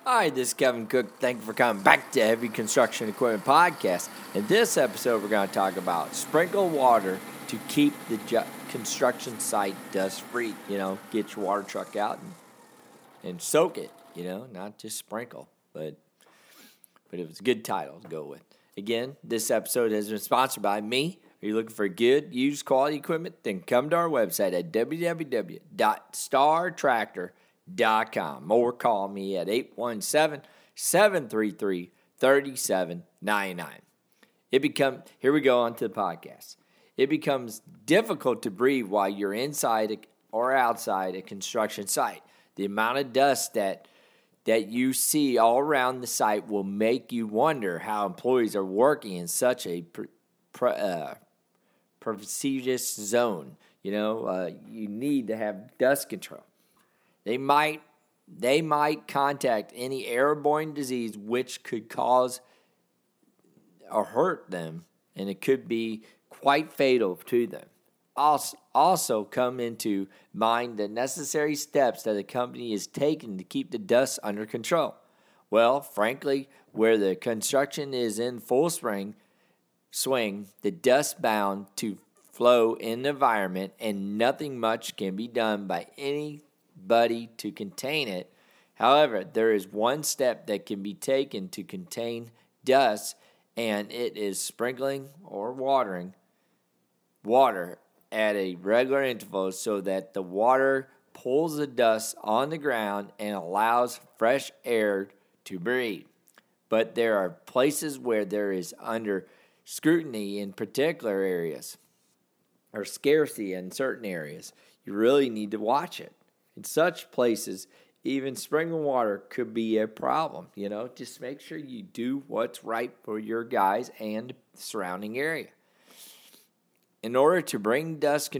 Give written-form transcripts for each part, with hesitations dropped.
Hi, this is Kevin Cook. Thank you for coming back to Heavy Construction Equipment Podcast. In this episode, we're going to talk about sprinkle water to keep the construction site dust-free. Get your water truck out and soak it, not just sprinkle. But it was a good title to go with. Again, this episode has been sponsored by me. Are you looking for good, used quality equipment? Then come to our website at www.startractor.com or call me at 817-733-3799. Here we go on to the podcast. It becomes difficult to breathe while you're inside or outside a construction site. The amount of dust that you see all around the site will make you wonder how employees are working in such a prestigious zone. You need to have dust control. They might contact any airborne disease which could cause or hurt them, and it could be quite fatal to them. Also come into mind the necessary steps that the company is taking to keep the dust under control. Well, frankly, where the construction is in full swing, the dust bound to flow in the environment, and nothing much can be done by anybody to contain it. However, there is one step that can be taken to contain dust, and it is sprinkling or watering water at a regular interval so that the water pulls the dust on the ground and allows fresh air to breathe. But there are places where there is under scrutiny in particular areas or scarcity in certain areas. You really need to watch it. In such places, even sprinkling water could be a problem. Just make sure you do what's right for your guys and the surrounding area. In order to bring dust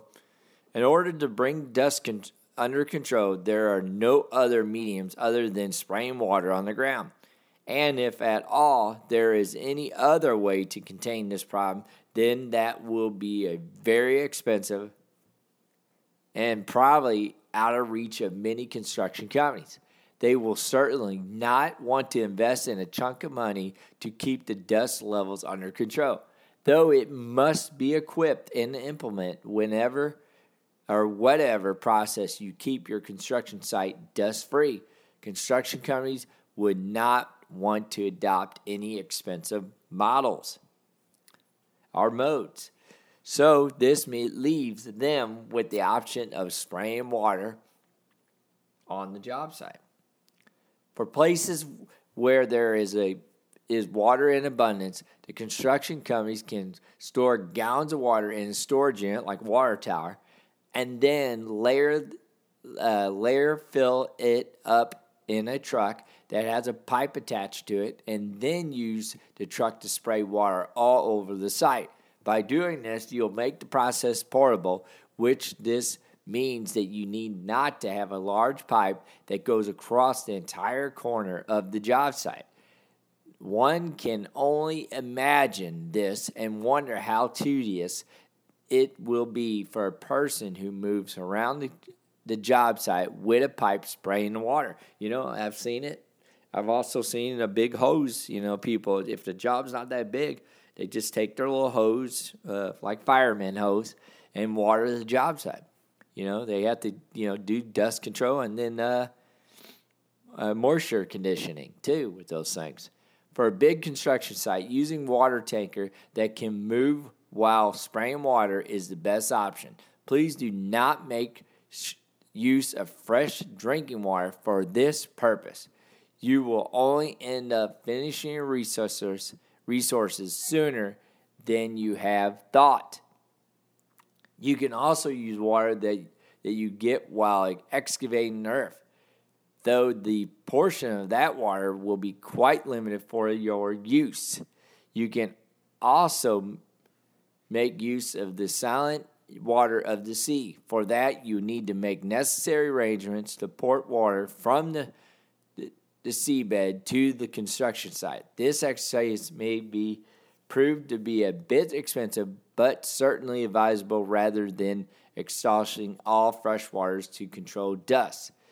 under control, there are no other mediums other than spraying water on the ground. And if at all there is any other way to contain this problem, then that will be a very expensive and probably out of reach of many construction companies. They will certainly not want to invest in a chunk of money to keep the dust levels under control, though it must be equipped and implement whenever or whatever process you keep your construction site dust-free. Construction companies would not want to adopt any expensive models or modes. So this leaves them with the option of spraying water on the job site. For places where there is water in abundance, the construction companies can store gallons of water in a storage unit like water tower, and then fill it up in a truck that has a pipe attached to it, and then use the truck to spray water all over the site. By doing this, you'll make the process portable, which this means that you need not to have a large pipe that goes across the entire corner of the job site. One can only imagine this and wonder how tedious it will be for a person who moves around the job site with a pipe spraying the water. I've seen it. I've also seen a big hose. People, if the job's not that big, they just take their little hose, like fireman hose, and water the job site. They have to, do dust control and then moisture conditioning, too, with those things. For a big construction site, using water tanker that can move while spraying water is the best option. Please do not make use of fresh drinking water for this purpose. You will only end up finishing your resources sooner than you have thought. You can also use water that you get while excavating earth, though the portion of that water will be quite limited for your use. You can also make use of the silent water of the sea. For that, you need to make necessary arrangements to port water from the seabed to the construction site. This exercise may be proved to be a bit expensive, but certainly advisable rather than exhausting all fresh waters to control dust.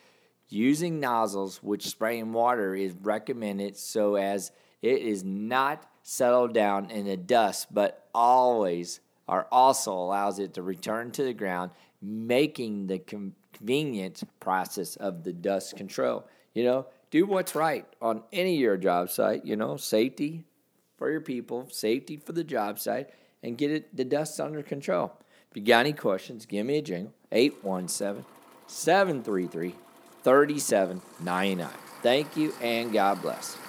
Using nozzles which spray in water is recommended so as it is not settled down in the dust, but always or also allows it to return to the ground, making the convenient process of the dust control. Do what's right on any of your job site, safety for your people, safety for the job site, and get the dust under control. If you got any questions, give me a jingle, 817-733-3799. Thank you, and God bless.